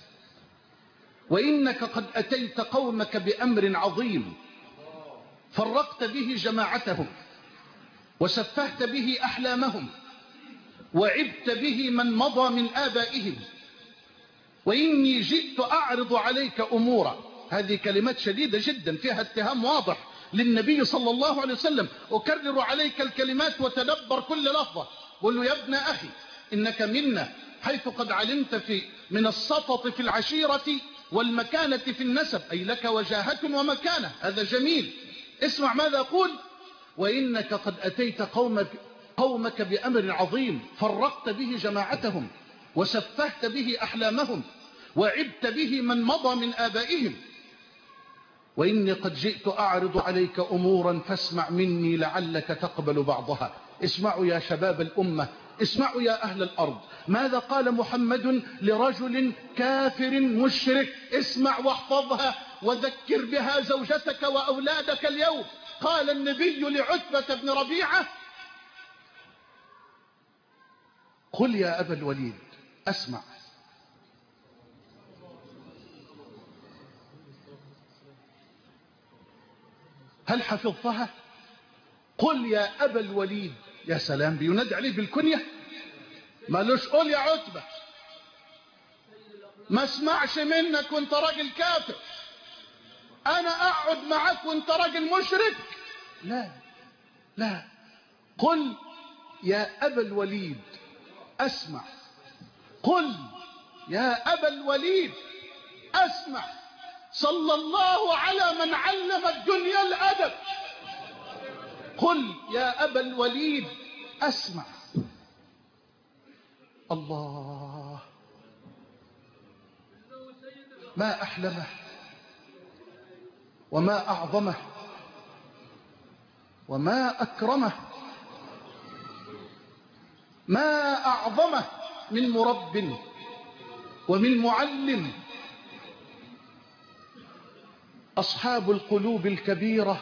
Speaker 2: وإنك قد أتيت قومك بأمر عظيم فرقت به جماعتهم وسفهت به أحلامهم وعبت به من مضى من آبائهم، وإني جئت أعرض عليك أمورا. هذه كلمات شديدة جدا فيها اتهام واضح للنبي صلى الله عليه وسلم. أكرر عليك الكلمات وتدبر كل لفظة. قل له يا ابن أخي، إنك منا حيث قد علمت من السطط في العشيرة والمكانة في النسب، أي لك وجاهة ومكانة، هذا جميل. اسمع ماذا أقول: وإنك قد أتيت قومك بأمر عظيم فرقت به جماعتهم وسفهت به أحلامهم وعبت به من مضى من آبائهم، وإني قد جئت أعرض عليك أمورا فاسمع مني لعلك تقبل بعضها. اسمعوا يا شباب الأمة، اسمعوا يا أهل الأرض، ماذا قال محمد لرجل كافر مشرك؟ اسمع واحفظها وذكر بها زوجتك وأولادك اليوم. قال النبي لعتبة بن ربيعة: قل يا أبا الوليد، أسمع، هل حفظتها؟ قل يا أبا الوليد. يا سلام، بينادي عليه بالكنية، مالوش قول يا عتبة، ما اسمعش منك وانت راجل كافر، انا اقعد معك وانت راجل مشرك. لا لا، قل يا أبا الوليد أسمع، قل يا أبا الوليد أسمع. صلى الله على من علم الدنيا الأدب. قل يا أبا الوليد أسمع. الله، ما أحلمه وما أعظمه وما أكرمه، ما أعظمه من مرب ومن معلم. أصحاب القلوب الكبيرة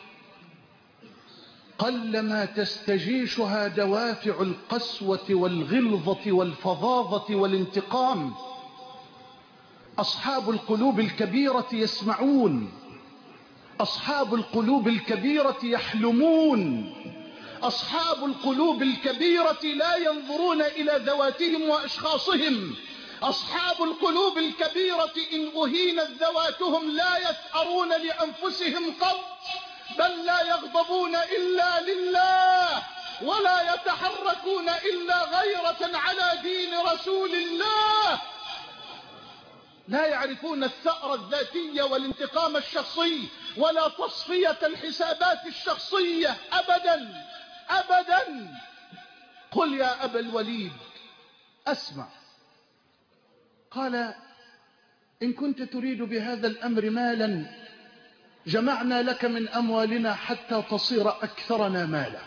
Speaker 2: قلما تستجيشها دوافع القسوة والغلظة والفظاظة والانتقام. أصحاب القلوب الكبيرة يسمعون، أصحاب القلوب الكبيرة يحلمون، أصحاب القلوب الكبيرة لا ينظرون إلى ذواتهم وأشخاصهم. أصحاب القلوب الكبيرة إن أهينت ذواتهم لا يثأرون لأنفسهم قط، بل لا يغضبون إلا لله، ولا يتحركون إلا غيرة على دين رسول الله. لا يعرفون الثأر الذاتي والانتقام الشخصي ولا تصفية الحسابات الشخصية أبدا أبدا. قل يا أبا الوليد أسمع. قال: إن كنت تريد بهذا الأمر مالا جمعنا لك من أموالنا حتى تصير أكثرنا مالا.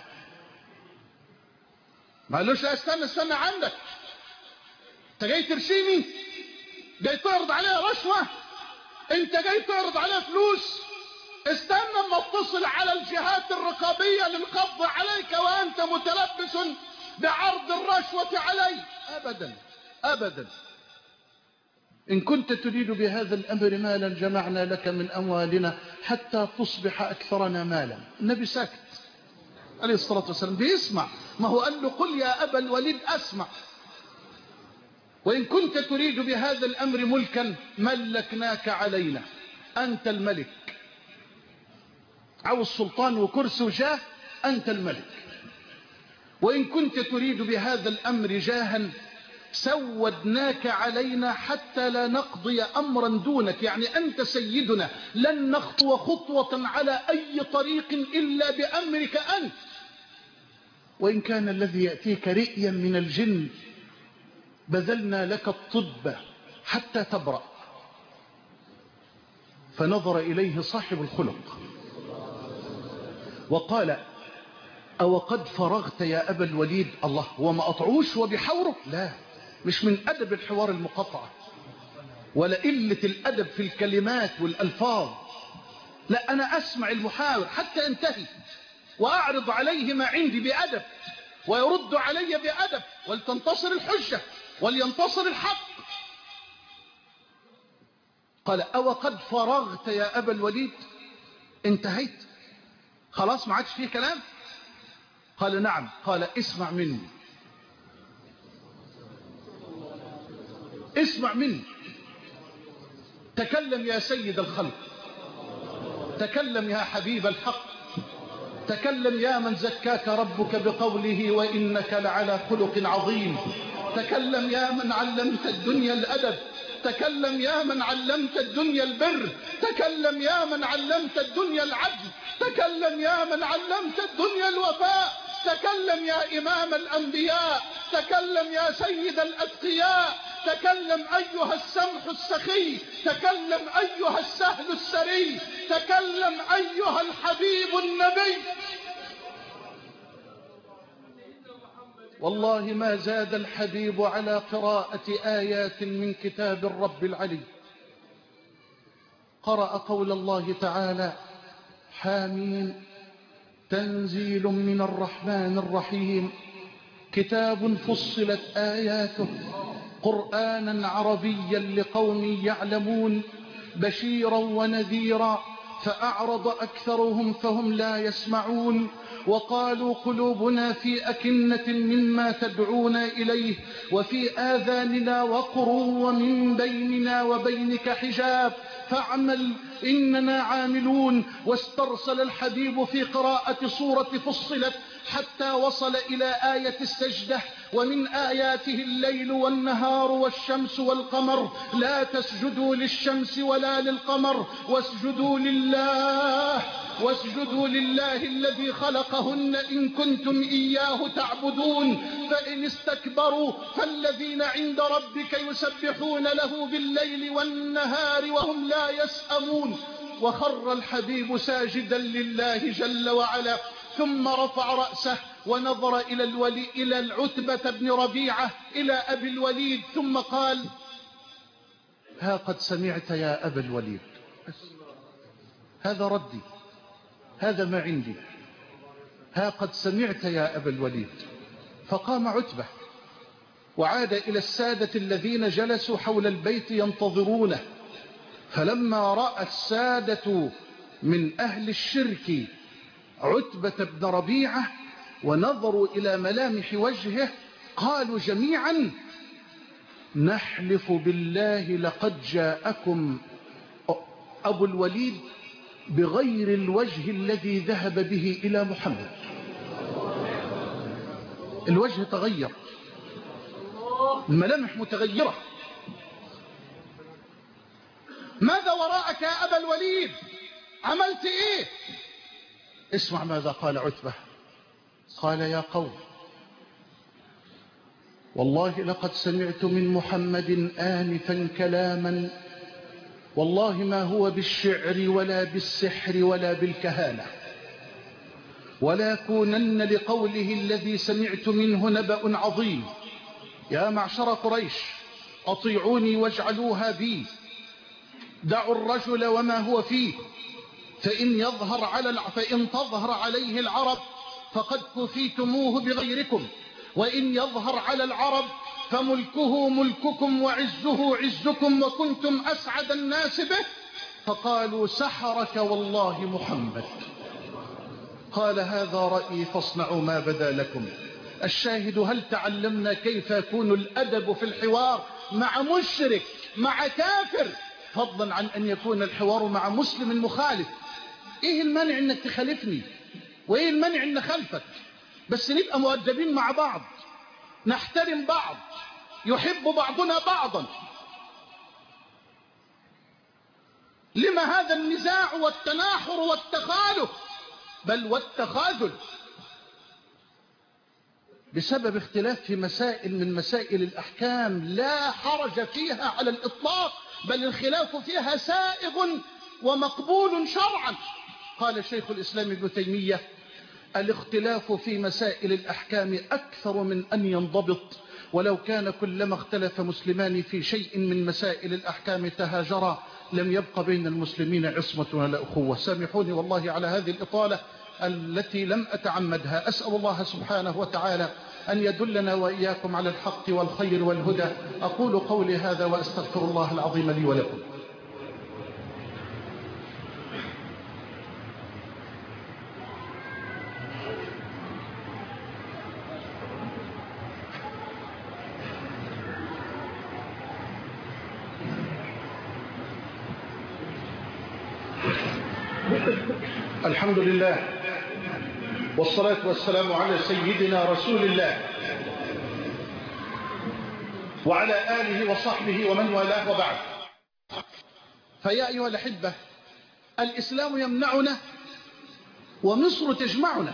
Speaker 2: مالوش استنى عندك، انت جاي ترشيني، جاي تعرض عليها رشوة، انت جاي تعرض عليها فلوس. استنى اما اتصل على الجهات الرقابية للقبض عليك وانت متلبس بعرض الرشوة علي. ابدا ابدا. إن كنت تريد بهذا الأمر مالا جمعنا لك من أموالنا حتى تصبح أكثرنا مالا. النبي ساكت عليه الصلاة والسلام، بيسمع. ما هو قال له قل يا أبا الوليد أسمع. وإن كنت تريد بهذا الأمر ملكا ملكناك علينا، أنت الملك. عاوز سلطان وكرسي وجاه، أنت الملك. وإن كنت تريد بهذا الأمر جاها سودناك علينا حتى لا نقضي أمرا دونك، يعني أنت سيدنا، لن نخطو خطوة على أي طريق إلا بأمرك أنت. وإن كان الذي يأتيك رئيا من الجن بذلنا لك الطب حتى تبرأ. فنظر إليه صاحب الخلق وقال أو قد فرغت يا أبا الوليد؟ الله، هو ما قطعوش وبحوره؟ لا، مش من أدب الحوار المقطع ولا قلة الأدب في الكلمات والألفاظ، لا، أنا أسمع المحاور حتى انتهي وأعرض عليه ما عندي بأدب ويرد علي بأدب، ولتنتصر الحجة ولينتصر الحق. قال أو قد فرغت يا أبا الوليد؟ انتهيت خلاص ما عادش فيه كلام؟ قال نعم. قال اسمع مني، اسمع مني، تكلم يا سيد الخلق، تكلم يا حبيب الحق، تكلم يا من زكاك ربك بقوله وإنك لعلى خلق عظيم، تكلم يا من علمت الدنيا الأدب، تكلم يا من علمت الدنيا البر، تكلم يا من علمت الدنيا العدل، تكلم يا من علمت الدنيا الوفاء، تكلم يا إمام الأنبياء، تكلم يا سيد الأتقياء، تكلم أيها السمح السخي، تكلم أيها السهل السري، تكلم أيها الحبيب النبي. والله ما زاد الحبيب على قراءة آيات من كتاب الرب العلي. قرأ قول الله تعالى حامين تنزيل من الرحمن الرحيم كتاب فصلت آياته قرآنا عربيا لقوم يعلمون بشيرا ونذيرا فأعرض أكثرهم فهم لا يسمعون وقالوا قلوبنا في أكنة مما تدعونا إليه وفي آذاننا وقر ومن بيننا وبينك حجاب فاعمل إننا عاملون. واسترسل الحبيب في قراءة سورة فصلت حتى وصل إلى آية السجدة ومن آياته الليل والنهار والشمس والقمر لا تسجدوا للشمس ولا للقمر واسجدوا لله الذي خلقهن إن كنتم إياه تعبدون فإن استكبروا فالذين عند ربك يسبحون له بالليل والنهار وهم لا يسأمون. وخر الحبيب ساجدا لله جل وعلا ثم رفع رأسه ونظر إلى العتبة بن ربيعة إلى أبي الوليد ثم قال ها قد سمعت يا أبا الوليد، هذا ردي، هذا ما عندي، ها قد سمعت يا أبا الوليد. فقام عتبة وعاد إلى السادة الذين جلسوا حول البيت ينتظرونه. فلما رأى السادة من أهل الشرك عتبة بن ربيعة ونظروا إلى ملامح وجهه قالوا جميعا نحلف بالله لقد جاءكم أبو الوليد بغير الوجه الذي ذهب به إلى محمد. الوجه تغير، الملامح متغيرة. ماذا وراءك يا أبا الوليد؟ عملت إيه؟ اسمع ماذا قال عتبة. قال يا قوم والله لقد سمعت من محمد آنفا كلاما والله ما هو بالشعر ولا بالسحر ولا بالكهانة ولا كونن لقوله الذي سمعت منه نبأ عظيم. يا معشر قريش أطيعوني واجعلوها بي، دعوا الرجل وما هو فيه فإن تظهر عليه العرب فقد كفيتموه بغيركم وإن يظهر على العرب فملكه ملككم وعزه عزكم وكنتم أسعد الناس به. فقالوا سحرك والله محمد. قال هذا رأيي فاصنعوا ما بدا لكم. الشاهد هل تعلمنا كيف يكون الأدب في الحوار مع مشرك مع كافر، فضلا عن أن يكون الحوار مع مسلم مخالف؟ إيه المانع أنك تخالفني وإيه المانع أن خلفك؟ بس نبقى مؤدبين مع بعض، نحترم بعض، يحب بعضنا بعضا. لما هذا النزاع والتناحر والتخالف بل والتخاذل؟ بسبب اختلاف في مسائل من مسائل الأحكام لا حرج فيها على الإطلاق، بل الخلاف فيها سائغ ومقبول شرعا. قال شيخ الإسلام ابن تيمية: الاختلاف في مسائل الأحكام أكثر من أن ينضبط، ولو كان كلما اختلف مسلمان في شيء من مسائل الأحكام تهاجرا لم يبق بين المسلمين عصمة ولا أخوة. سامحوني والله على هذه الإطالة التي لم أتعمدها. أسأل الله سبحانه وتعالى أن يدلنا وإياكم على الحق والخير والهدى. أقول قولي هذا وأستغفر الله العظيم لي ولكم. الحمد لله والصلاة والسلام على سيدنا رسول الله وعلى آله وصحبه ومن والاه، وبعد. فيا أيها الأحبة، الإسلام يمنعنا ومصر تجمعنا.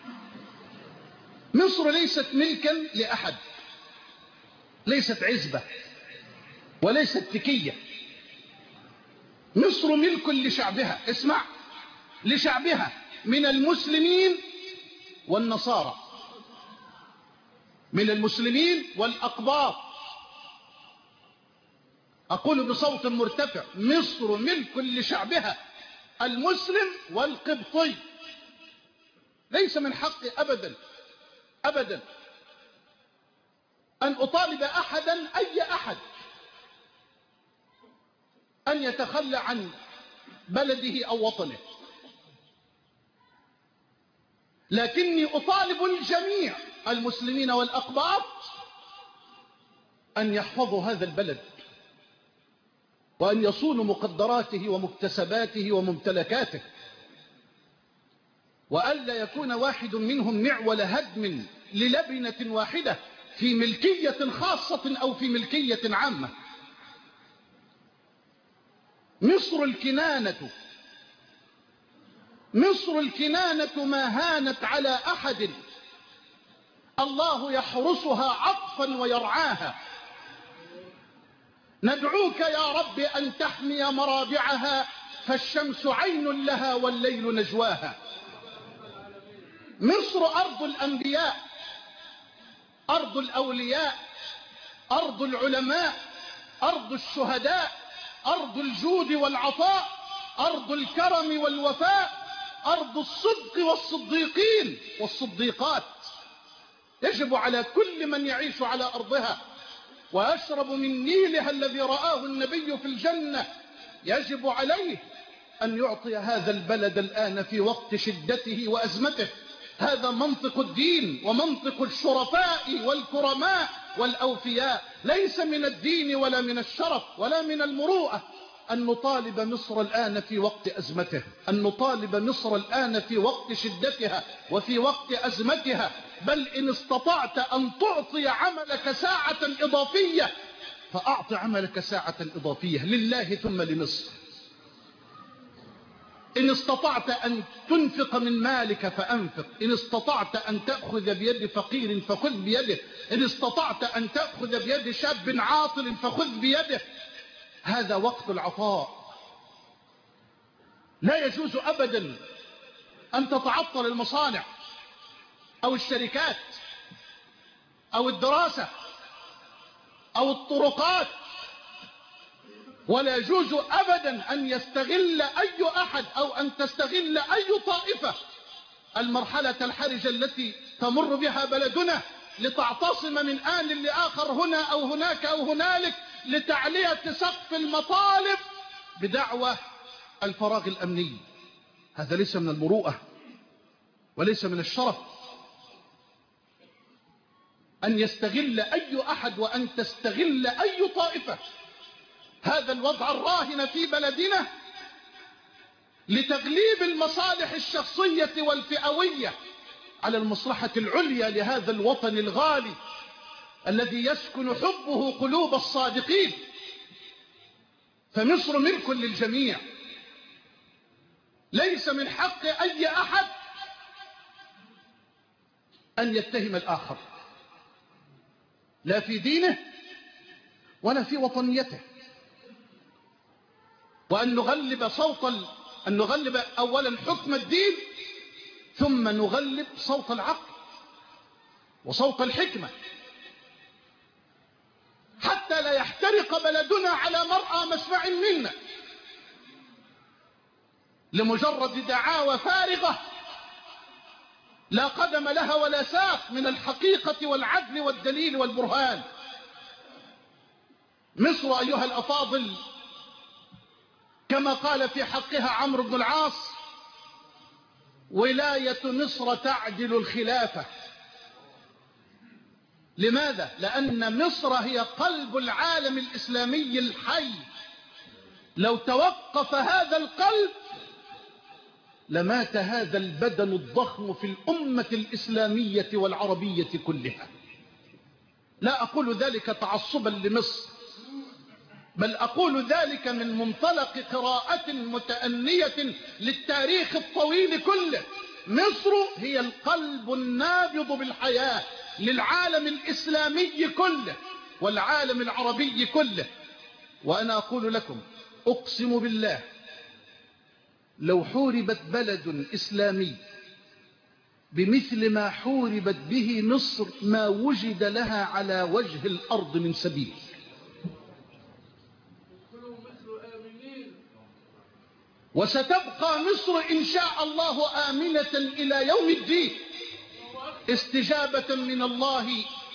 Speaker 2: مصر ليست ملكا لأحد، ليست عزبة وليست تكية. مصر ملك لشعبها، اسمع، لشعبها من المسلمين والنصارى، من المسلمين والأقباط. أقول بصوت مرتفع: مصر ملك لشعبها المسلم والقبطي. ليس من حقي أبدا أبدا أن أطالب أحدا، أي أحد، أن يتخلى عن بلده أو وطنه، لكني أطالب الجميع المسلمين والأقباط أن يحفظوا هذا البلد وأن يصونوا مقدراته ومكتسباته وممتلكاته، وألا يكون واحد منهم معول هدم للبنة واحدة في ملكية خاصة أو في ملكية عامة. مصر الكنانة، مصر الكنانة ما هانت على أحد، الله يحرسها عطفا ويرعاها. ندعوك يا رب أن تحمي مرابعها، فالشمس عين لها والليل نجواها. مصر أرض الأنبياء، أرض الأولياء، أرض العلماء، أرض الشهداء، أرض الجود والعطاء، أرض الكرم والوفاء، أرض الصدق والصديقين والصديقات. يجب على كل من يعيش على أرضها ويشرب من نيلها الذي رآه النبي في الجنة، يجب عليه أن يعطي هذا البلد الآن في وقت شدته وأزمته. هذا منطق الدين ومنطق الشرفاء والكرماء والأوفياء. ليس من الدين ولا من الشرف ولا من المروءة أن نطالب مصر الآن في وقت أزمته، أن نطالب مصر الآن في وقت شدتها وفي وقت أزمتها. بل إن استطعت أن تعطي عملك ساعة إضافية فأعط عملك ساعة إضافية لله ثم لمصر. إن استطعت أن تنفق من مالك فأنفق، إن استطعت أن تأخذ بيد فقير فخذ بيده، إن استطعت أن تأخذ بيد شاب عاطل فخذ بيده. هذا وقت العطاء. لا يجوز أبدا أن تتعطل المصانع أو الشركات أو الدراسة أو الطرقات، ولا يجوز أبدا أن يستغل أي أحد أو أن تستغل أي طائفة المرحلة الحرجة التي تمر بها بلدنا لتعتصم من آن لآخر هنا أو هناك أو هنالك لتعلية سقف المطالب بدعوى الفراغ الأمني. هذا ليس من المروءة وليس من الشرف أن يستغل أي أحد وأن تستغل أي طائفة هذا الوضع الراهن في بلدنا لتغليب المصالح الشخصية والفئوية على المصلحة العليا لهذا الوطن الغالي الذي يسكن حبه قلوب الصادقين. فمصر ملك للجميع، ليس من حق أي أحد أن يتهم الآخر لا في دينه ولا في وطنيته، وأن نغلب أولا حكم الدين ثم نغلب صوت العقل وصوت الحكمة، حتى لا يحترق بلدنا على مرأى مسمع منا لمجرد دعاوى فارغة لا قدم لها ولا ساق من الحقيقة والعدل والدليل والبرهان. مصر أيها الأفاضل كما قال في حقها عمرو بن العاص: ولاية مصر تعدل الخلافة. لماذا؟ لأن مصر هي قلب العالم الإسلامي الحي، لو توقف هذا القلب لمات هذا البدن الضخم في الأمة الإسلامية والعربية كلها. لا أقول ذلك تعصبا لمصر، بل أقول ذلك من منطلق قراءة متأنية للتاريخ الطويل كله. مصر هي القلب النابض بالحياة للعالم الإسلامي كله والعالم العربي كله. وأنا أقول لكم أقسم بالله لو حوربت بلد إسلامي بمثل ما حوربت به مصر ما وجد لها على وجه الأرض من سبيل. وستبقى مصر إن شاء الله آمنة إلى يوم الدين، استجابة من الله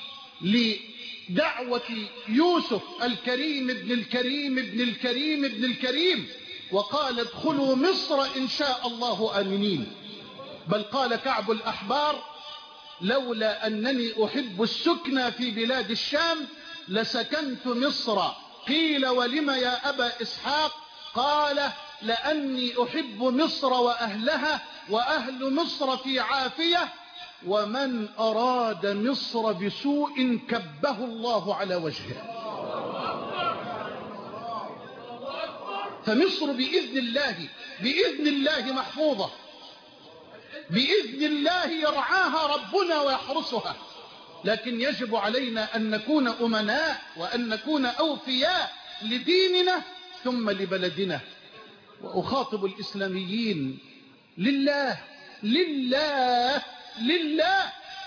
Speaker 2: لدعوة يوسف الكريم ابن الكريم ابن الكريم ابن الكريم، وقال ادخلوا مصر إن شاء الله آمنين. بل قال كعب الأحبار: لولا أنني أحب السكنى في بلاد الشام لسكنت مصر. قيل ولم يا أبا إسحاق؟ قال: لأني أحب مصر وأهلها وأهل مصر في عافية، ومن أراد مصر بسوء كبه الله على وجهه. فمصر بإذن الله محفوظة، بإذن الله يرعاها ربنا ويحرسها، لكن يجب علينا أن نكون أمناء وأن نكون أوفياء لديننا ثم لبلدنا. وأخاطب الإسلاميين لله لله لله،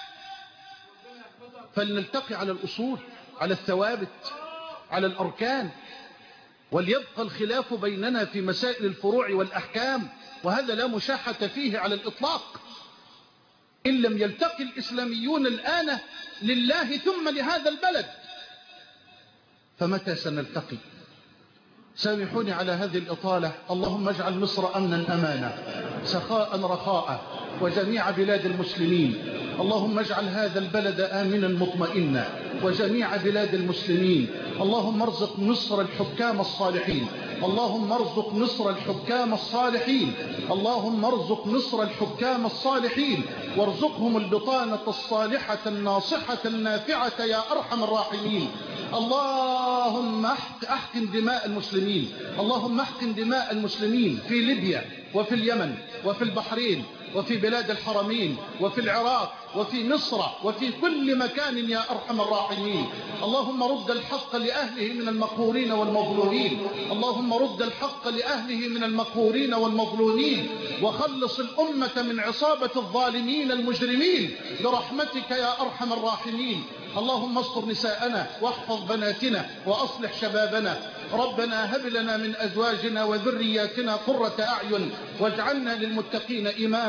Speaker 2: فلنلتقي على الأصول، على الثوابت، على الأركان، وليبقى الخلاف بيننا في مسائل الفروع والأحكام، وهذا لا مشاحة فيه على الإطلاق. إن لم يلتقي الإسلاميون الآن لله ثم لهذا البلد فمتى سنلتقي؟ سامحوني على هذه الإطالة. اللهم اجعل مصر أمنا أمانا، سخاء رخاء، وجميع بلاد المسلمين. اللهم اجعل هذا البلد آمنا مطمئنا وجميع بلاد المسلمين. اللهم ارزق مصر الحكام الصالحين، اللهم ارزق مصر الحكام الصالحين، اللهم ارزق مصر الحكام الصالحين، وارزقهم البطانة الصالحة الناصحة النافعة يا أرحم الراحمين. اللهم احقن دماء المسلمين، اللهم احقن دماء المسلمين في ليبيا وفي اليمن وفي البحرين وفي بلاد الحرمين وفي العراق وفي مصر وفي كل مكان يا أرحم الراحمين. اللهم رد الحق لأهله من المقهورين والمظلومين، اللهم رد الحق لأهله من المقهورين والمظلومين، وخلص الأمة من عصابة الظالمين المجرمين برحمتك يا أرحم الراحمين. اللهم استر نساءنا واحفظ بناتنا وأصلح شبابنا. ربنا هب لنا من أزواجنا وذرياتنا قرة أعين واجعلنا للمتقين إماما.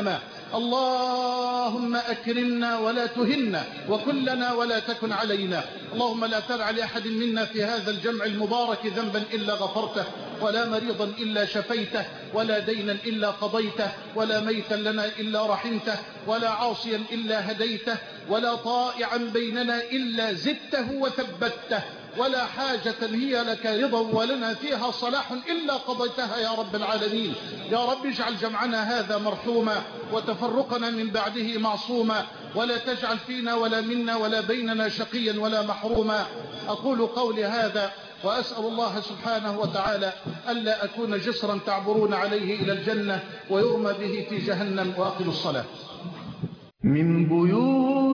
Speaker 2: اللهم أكرمنا ولا تهنا، وكلنا ولا تكن علينا. اللهم لا تدع لأحد منا في هذا الجمع المبارك ذنبا إلا غفرته، ولا مريضا إلا شفيته، ولا دينا إلا قضيته، ولا ميتا لنا إلا رحمته، ولا عاصيا إلا هديته، ولا طائعا بيننا إلا زدته وثبته، ولا حاجة هي لك رضا ولنا فيها صلاح إلا قضيتها يا رب العالمين. يا رب اجعل جمعنا هذا مرحوما، وتفرقنا من بعده معصوما، ولا تجعل فينا ولا منا ولا بيننا شقيا ولا محروما. أقول قولي هذا وأسأل الله سبحانه وتعالى ألا أكون جسرا تعبرون عليه إلى الجنة ويرمى به في جهنم. وأقم الصلاة.
Speaker 1: من بيوت